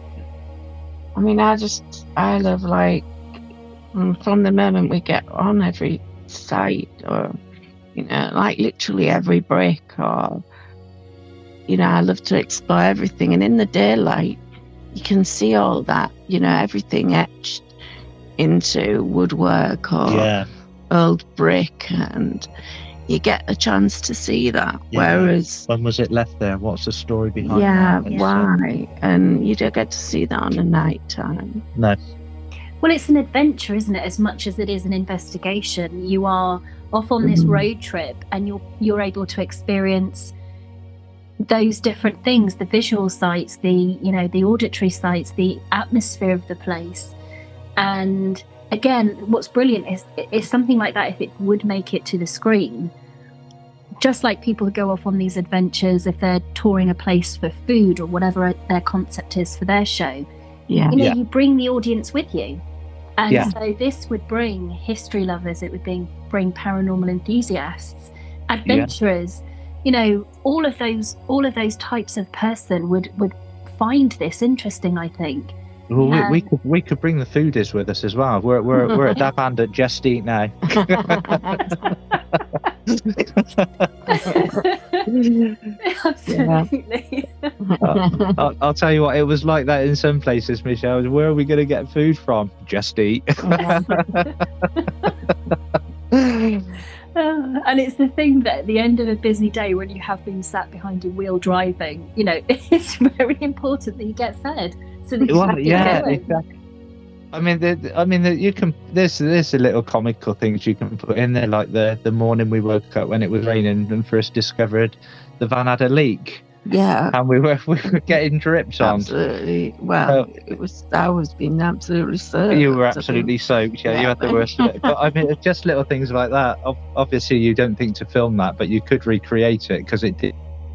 I mean, I just, I love like, mm, from the moment we get on every site, or, you know, like literally every brick, or, you know, I love to explore everything. And in the daylight, you can see all that, you know, everything etched into woodwork or Yeah. old brick, and you get a chance to see that. Yeah. Whereas, When was it left there? What's the story behind yeah, that? It's, uh, why? And you don't get to see that on a night time. No. Well, it's an adventure, isn't it? As much as it is an investigation, you are off on this Mhm. road trip, and you're you're able to experience those different things: the visual sights, the you know the auditory sights, the atmosphere of the place. And again, what's brilliant is is something like that. If it would make it to the screen, just like people who go off on these adventures, if they're touring a place for food or whatever their concept is for their show, Yeah. you know, Yeah. you bring the audience with you. And Yeah. so this would bring history lovers, it would bring, bring paranormal enthusiasts, adventurers, you know, all of those all of those types of person would, would find this interesting, I think. Well, Yeah. we, we could we could bring the foodies with us as well. We're we're we're at that band at Just Eat now. Absolutely. I'll, I'll tell you what, it was like that in some places, Michelle. Where are we going to get food from? Just Eat. Uh, and it's the thing that at the end of a busy day, when you have been sat behind a wheel driving, you know, it's very important that you get fed. So that you Well, can keep yeah, going. exactly. I mean, the, I mean, the, you can. There's there's a little comical things you can put in there, like the the morning we woke up when it was raining and first discovered the van had a leak, Yeah. And we were we were getting dripped on. Absolutely. Well, Uh, it was. I was being absolutely soaked. You were I think. absolutely soaked. Yeah, you Yeah. had the worst of it. But I mean, just little things like that. Ob- Obviously, you don't think to film that, but you could recreate it because it did.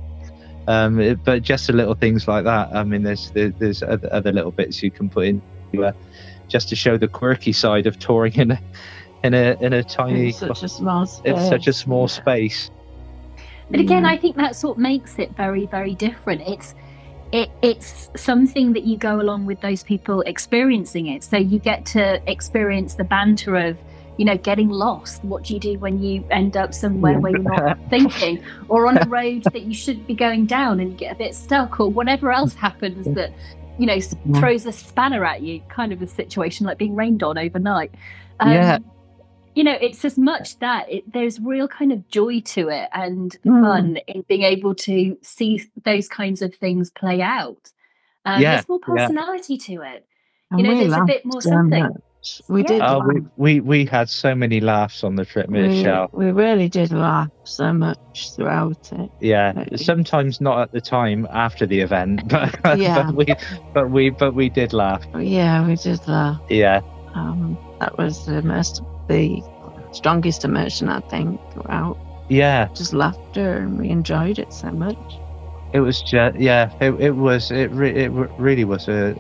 Um, it- but just the little things like that. I mean, there's there, there's other, other little bits you can put in, uh, just to show the quirky side of touring in a in a in a tiny. It's such a small space. It's such a small Yeah. space. But again, Yeah. I think that's what makes it very, very different. It's it, it's something that you go along with those people experiencing it. So you get to experience the banter of, you know, getting lost. What do you do when you end up somewhere Yeah. where you're not thinking, or on a road that you should be going down and you get a bit stuck, or whatever else happens that, you know, s- Yeah. throws a spanner at you, kind of a situation like being rained on overnight. Um, Yeah. You know, it's as much that it, there's real kind of joy to it and Mm. fun in being able to see those kinds of things play out. Um, Yeah, there's more yeah. personality to it. And You know, we there's a laughed bit more so something. much. We did Yeah. Oh, laugh. we, we we had so many laughs on the trip, We, Michelle. we really did laugh so much throughout it. Yeah, Right. sometimes not at the time after the event, but Yeah. but we but we but we did laugh. Yeah, we did laugh. Yeah, Um, that was the most, the strongest emotion, I think, throughout. yeah. Just laughter, and we enjoyed it so much. It was just yeah. It it was it re- it re- really was a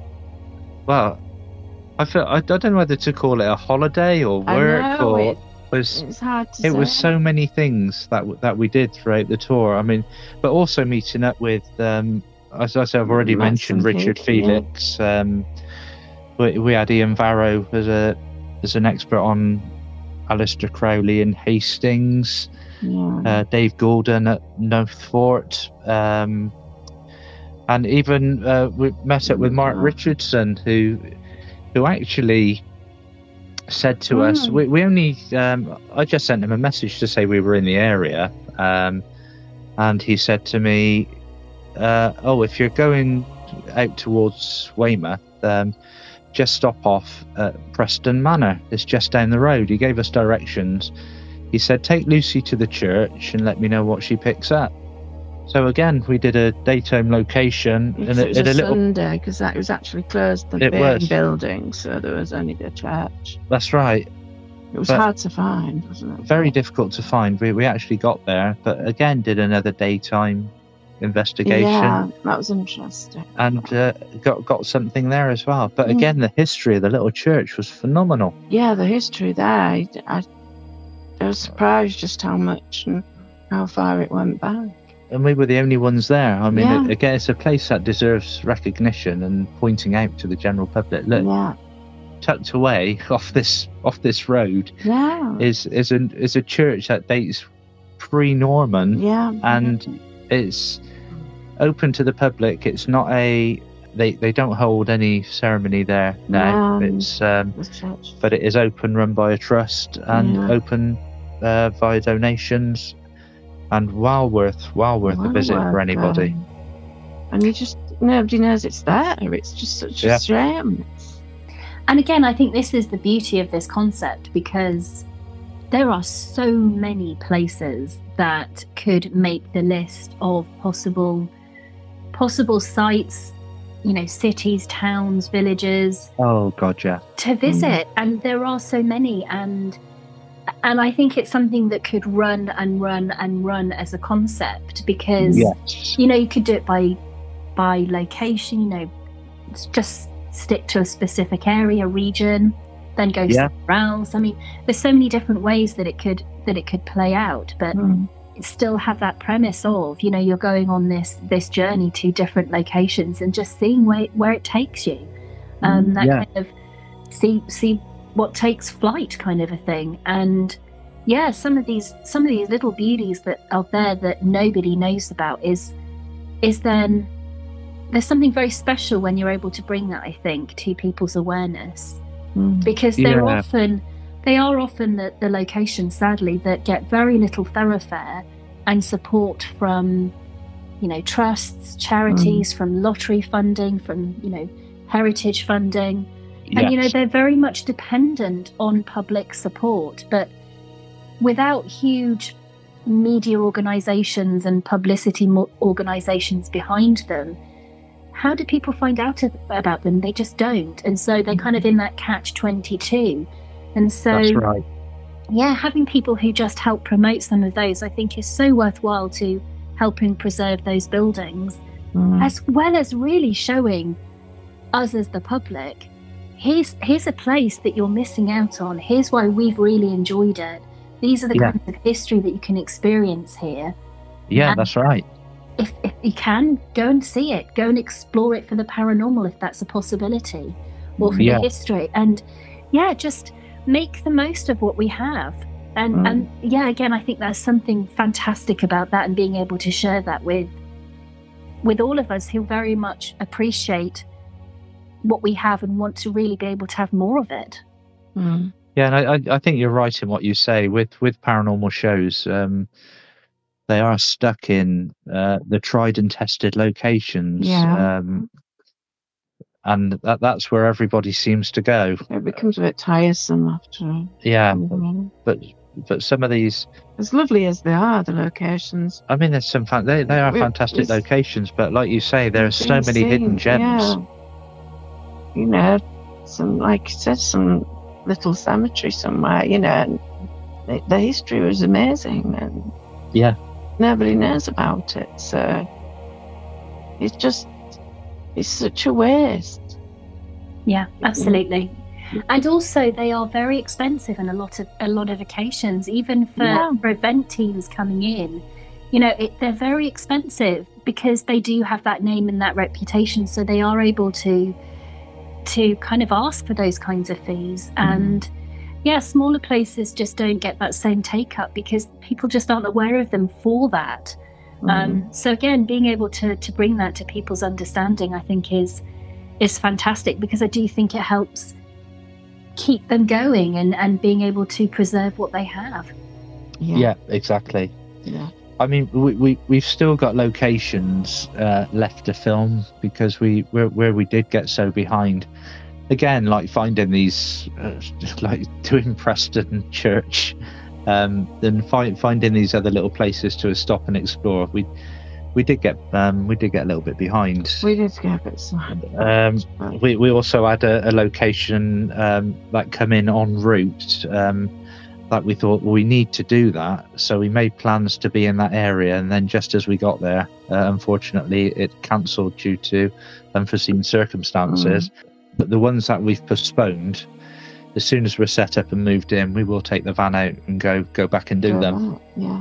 well. I feel I, I don't know whether to call it a holiday or I work know, or it- was. It's hard to It say. was so many things that w- that we did throughout the tour. I mean, but also meeting up with, um, as I said, I've already Met mentioned some Richard people, yeah. Felix. Um, we, we had Ian Varro as a as an expert on Aleister Crowley and Hastings. Yeah. Uh, Dave Gordon at North Fort. Um, and even uh, we met up with Mark Yeah. Richardson, who who actually said to us, Mm. we, we only, um, I just sent him a message to say we were in the area. Um, and he said to me, uh, oh, if you're going out towards Weymouth, um, just stop off at Preston Manor. It's just down the road. He gave us directions. He said, take Lucy to the church and let me know what she picks up. So again, we did a daytime location in Because a, it was in a, a little. Sunday, because that was actually closed, the It main was. building, so there was only the church. That's right. It was But- hard to find, wasn't it? Very difficult to find. We we actually got there, but again, did another daytime investigation. Yeah, that was interesting. And uh, got got something there as well. But Mm. again, the history of the little church was phenomenal. Yeah, the history there, I, I, I was surprised just how much and how far it went back. And we were the only ones there. I mean, Yeah. it, again, it's a place that deserves recognition and pointing out to the general public. Look, Yeah, tucked away off this off this road yeah, is is a is a church that dates pre-Norman, yeah. and it's open to the public. It's not a they they don't hold any ceremony there now. No. It's um, The church. but it is open, run by a trust, and Yeah. open uh, via donations, and well worth well worth a Well visit for worth anybody. going. And you just, nobody knows it's there. It's just such Yeah. a shame. And again, I think this is the beauty of this concept, because there are so many places that could make the list of possible possible sites, you know, cities, towns, villages Oh God, yeah, to visit, and there are so many, and and I think it's something that could run and run and run as a concept, because yes, you know, you could do it by by location, you know, it's just stick to a specific area, region, then go Yeah. somewhere else. I mean, there's so many different ways that it could that it could play out, but Mm. it still have that premise of, you know, you're going on this this journey to different locations and just seeing where where it takes you. Um, Mm, that yeah. kind of see see what takes flight kind of a thing. And yeah, some of these some of these little beauties that are there that nobody knows about is is then there's something very special when you're able to bring that, I think, to people's awareness, Mm. because they're Yeah. often they are often the, the locations, sadly, that get very little thoroughfare and support from, you know, trusts, charities, from lottery funding, from, you know, heritage funding. And, you know, yes. they're very much dependent on public support. But without huge media organisations and publicity mo- organisations behind them, how do people find out about them? They just don't. And so they're kind of in that catch twenty-two. And so, That's right. yeah, having people who just help promote some of those, I think, is so worthwhile to helping preserve those buildings, Mm. as well as really showing us as the public, here's here's a place that you're missing out on. Here's why we've really enjoyed it. These are the Yeah. kinds of history that you can experience here. Yeah, And that's right. if, if you can, go and see it. Go and explore it for the paranormal if that's a possibility, or for Yeah. the history. And yeah, just make the most of what we have. And Mm. and yeah, again, I think there's something fantastic about that, and being able to share that with with all of us who very much appreciate what we have and want to really be able to have more of it. Mm. Yeah, and I, I- I think you're right in what you say with with paranormal shows. Um, they are stuck in uh, the tried and tested locations, Yeah. um, and that that's where everybody seems to go. It becomes a bit tiresome after a Yeah, while. but but some of these, As lovely as they are, the locations. I mean, there's some fan, they they are We- fantastic it's- locations, but like you say, there are so Being many hidden seen, gems. yeah. You know, some, like you said, some little cemetery somewhere, you know, and the, the history was amazing, and Yeah, nobody knows about it. So it's just, it's such a waste. Yeah, absolutely. And also, they are very expensive in a lot of a lot of occasions, even for, Yeah. for event teams coming in. You know, it, they're very expensive because they do have that name and that reputation, so they are able to to kind of ask for those kinds of fees. And yeah, smaller places just don't get that same take up because people just aren't aware of them for that. Mm. Um, so again, being able to to bring that to people's understanding, I think, is is fantastic, because I do think it helps keep them going and and being able to preserve what they have. yeah. yeah, exactly. Yeah. I mean, we, we we've still got locations uh, left to film because we where, where we did get so behind. Again, like finding these, uh, like doing Preston Church, um, then find, finding these other little places to stop and explore. We we did get um, we did get a little bit behind. We did get a bit sad. Um, we we also had a, a location um, that come in en route. Um, that we thought, well, we need to do that, so we made plans to be in that area, and then just as we got there, uh, unfortunately it cancelled due to unforeseen circumstances. But the ones that we've postponed, as soon as we're set up and moved in, we will take the van out and go go back and do Go them. back, Yeah.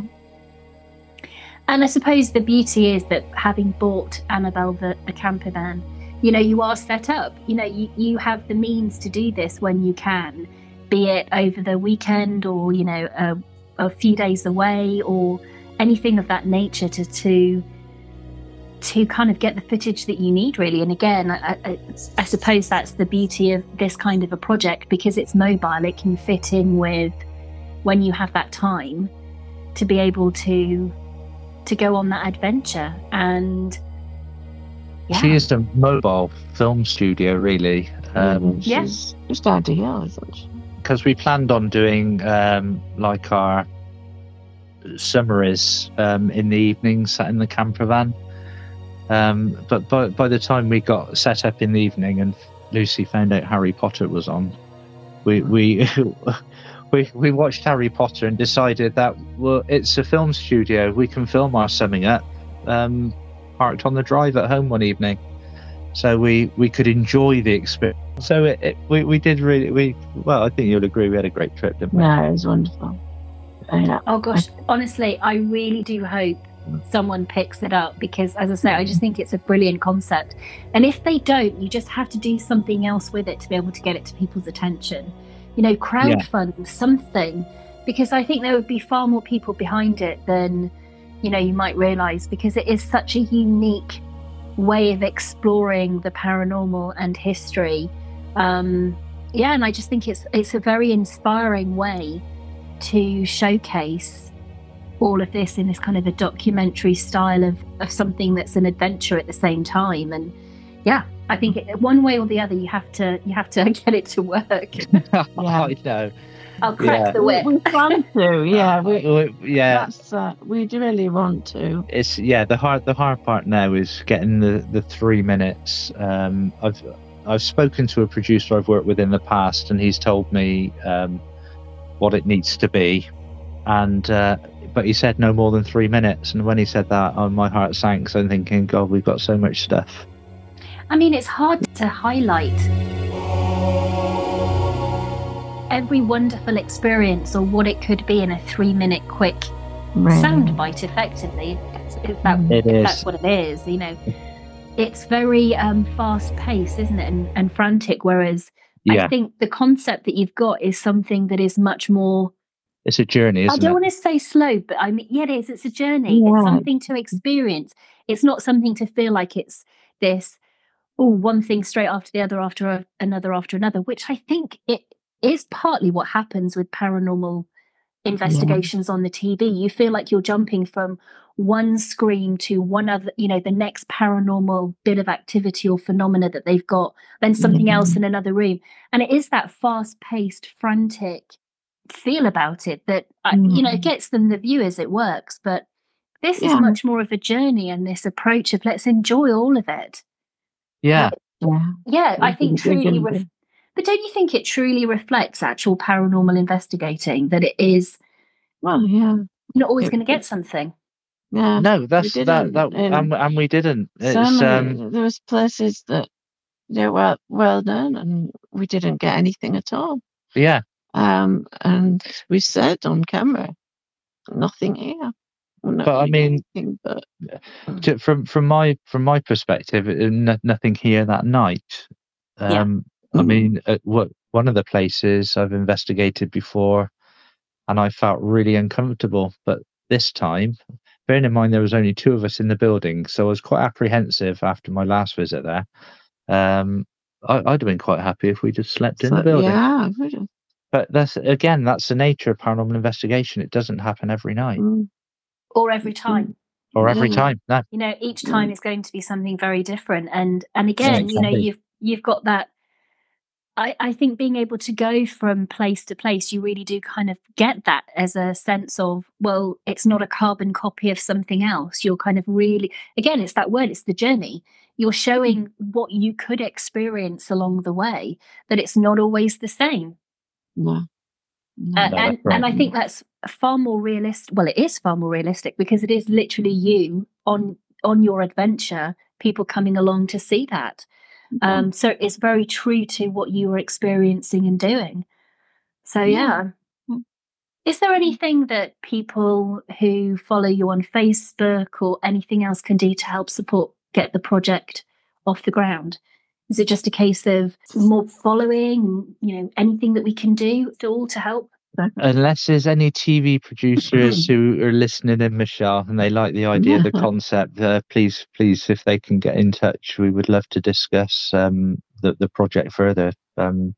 And I suppose the beauty is that having bought Annabelle the, the camper van, you know, you are set up. You know, you, you have the means to do this when you can, be it over the weekend or, you know, a, a few days away or anything of that nature to to to kind of get the footage that you need, really. And again, I, I, I suppose that's the beauty of this kind of a project, because it's mobile. It can fit in with when you have that time to be able to to go on that adventure. And yeah, She is a mobile film studio, really, um, Mm, Yeah. She's just ideal, isn't she? because we planned on doing um, like our summaries um, in the evening, sat in the camper van. Um, but by by the time we got set up in the evening and Lucy found out Harry Potter was on, we we we we watched Harry Potter and decided that, well, it's a film studio, we can film our summing up um, parked on the drive at home one evening, so we we could enjoy the experience. So it, it we we did really we well I think you'll agree we had a great trip, didn't we? No, it was wonderful. Yeah. oh gosh, honestly, I really do hope someone picks it up, because as I say, I just think it's a brilliant concept. And if they don't, you just have to do something else with it to be able to get it to people's attention. You know, crowdfund something, because I think there would be far more people behind it than, you know, you might realize, because it is such a unique way of exploring the paranormal and history. Um, yeah, and I just think it's it's a very inspiring way to showcase all of this in this kind of a documentary style of, of something that's an adventure at the same time. And yeah, I think it, one way or the other, you have to you have to get it to work. Yeah. I know. I'll crack Yeah. the We, whip. we plan to, yeah. We, Uh, yeah. that's uh, we do really want to. It's yeah. The hard the hard part now is getting the the three minutes. Um, I've I've spoken to a producer I've worked with in the past, and he's told me um, what it needs to be, and uh, but he said no more than three minutes. And when he said that, oh, my heart sank. So I'm thinking, God, we've got so much stuff. I mean, it's hard to highlight every wonderful experience or what it could be in a three-minute quick Really. soundbite. Effectively, if, that, It if is. that's what it is, you know, it's very um, fast-paced, isn't it, and, and frantic. Whereas Yeah, I think the concept that you've got is something that is much more. it's a journey, I isn't don't it? want to say slow, but I mean, yeah, it is. It's a journey. Yeah. It's something to experience. It's not something to feel like it's this, oh, one thing straight after the other, after a, another, after another, which I think it is partly what happens with paranormal investigations on the T V. You feel like you're jumping from one screen to one other, you know, the next paranormal bit of activity or phenomena that they've got, then something else in another room. And it is that fast paced, frantic feel about it that, uh, you know, it gets them, the viewers, it works. But this is Yeah. much more of a journey and this approach of let's enjoy all of it. Yeah, Yeah. Yeah, I think We're truly. gonna Ref- do. but don't you think it truly reflects actual paranormal investigating, that it is Well, yeah. not always It- going to get something? Yeah. no, that's that didn't, that, and- and, and we didn't. So It's many, um, there was places that they were well done, and we didn't get anything at all. yeah, Um, and we said on camera, nothing here. We're not But I gonna get mean, anything, but to, from from my from my perspective, it- no, nothing here that night. Yeah. Um, I Mm. mean, at what one of the places I've investigated before, and I felt really uncomfortable. But this time, bearing in mind there was only two of us in the building, so I was quite apprehensive after my last visit there. Um, I, I'd have been quite happy if we just slept in so, the building. yeah, we just- But that's again, that's the nature of paranormal investigation. It doesn't happen every night mm, Or every time. or every yeah. time. No. You know, each Mm. time is going to be something very different. And and again, you know, exactly. you've you've got that. I, I think being able to go from place to place, you really do kind of get that as a sense of, well, it's not a carbon copy of something else. You're kind of really, again, it's that word, it's the journey. You're showing what you could experience along the way, that it's not always the same. No. No. Uh, No, and that's right. and I think that's far more realistic. Well, it is far more realistic because it is literally you on on your adventure, people coming along to see that. Um, so it's very true to what you were experiencing and doing. So yeah. Yeah. Is there anything that people who follow you on Facebook or anything else can do to help support get the project off the ground? Is it just a case of more following, you know, anything that we can do at all to help? Unless there's any T V producers who are listening in, Michelle, and they like the idea, the concept, uh, please, please, if they can get in touch, we would love to discuss um, the the project further. Um,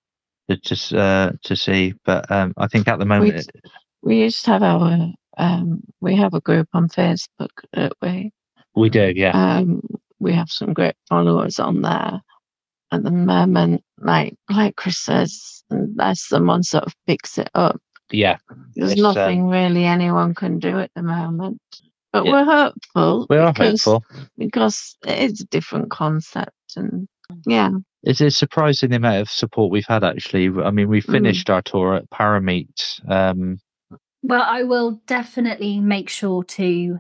to just uh, to see, but um, I think at the moment, We, it, we used to have our um, we have a group on Facebook that we we do, yeah, um, we have some great followers on there. At the moment, like like Chris says, unless someone sort of picks it up, yeah. there's It's, um, nothing really anyone can do at the moment. But Yeah. we're hopeful. We are because, hopeful. because it is a different concept, and yeah, It's, it's surprising the amount of support we've had. Actually, I mean, we finished our tour at Parameet. Um, Well, I will definitely make sure to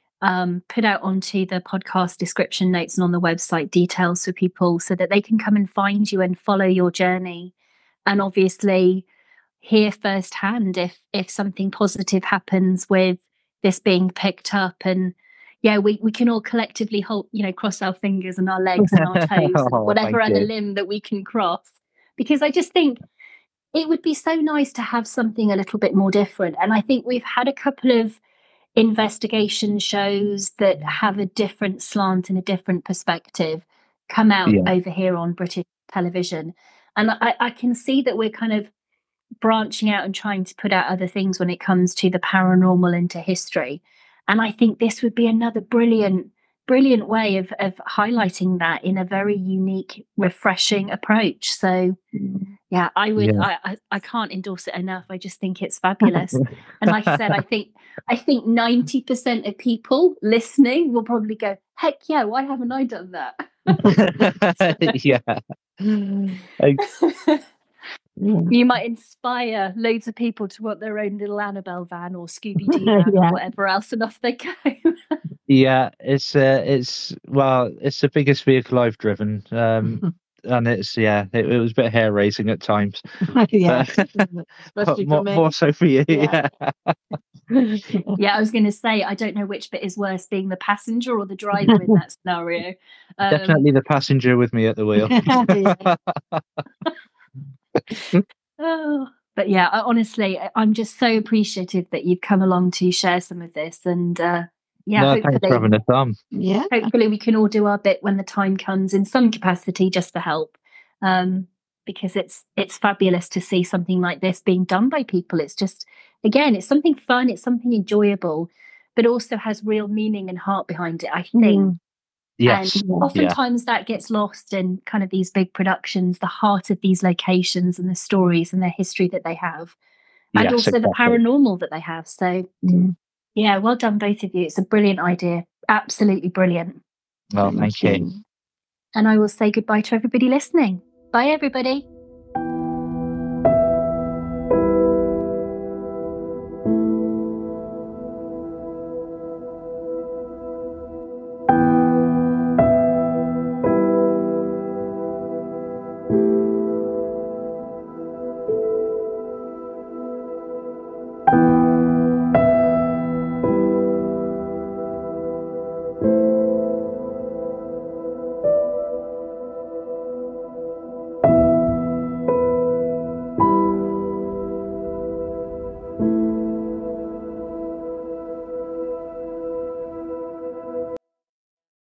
um, put out onto the podcast description notes and on the website details for people so that they can come and find you and follow your journey, and obviously hear firsthand if if something positive happens with this being picked up. And yeah, we, we can all collectively hold, you know, cross our fingers and our legs and our toes Oh, and whatever thank other you. limb that we can cross, because I just think it would be so nice to have something a little bit more different. And I think we've had a couple of investigation shows that have a different slant and a different perspective come out Yeah. over here on British television. And I, I can see that we're kind of branching out and trying to put out other things when it comes to the paranormal into history. And I think this would be another brilliant brilliant way of, of highlighting that in a very unique, refreshing approach. So yeah, I would, Yeah. I, I, I can't endorse it enough. I just think it's fabulous. And like I said, I think, I think ninety percent of people listening will probably go, heck yeah, why haven't I done that? Yeah. You might inspire loads of people to want their own little Annabelle van or Scooby-Doo van Yeah. or whatever else, and off they go. Yeah, it's uh, it's well, it's the biggest vehicle I've driven, um, and it's yeah, it, it was a bit hair raising at times. Yeah, but, especially more, for me. more so for you. Yeah. Yeah. Yeah, I was going to say, I don't know which bit is worse, being the passenger or the driver in that scenario. Um, Definitely the passenger with me at the wheel. oh, but yeah, I, honestly, I- I'm just so appreciative that you've come along to share some of this, and uh, yeah, No, thanks for hopefully, having us on. Yeah. hopefully we can all do our bit when the time comes in some capacity, just to help. Um, because it's it's fabulous to see something like this being done by people. It's just, again, it's something fun, it's something enjoyable, but also has real meaning and heart behind it, I think. Mm. Yes. And Yeah. oftentimes that gets lost in kind of these big productions, the heart of these locations and the stories and the history that they have, and Yes, also the exactly. paranormal that they have. So Mm. yeah, well done, both of you. It's a brilliant idea. Absolutely brilliant. Well, thank you. And I will say goodbye to everybody listening. Bye, everybody.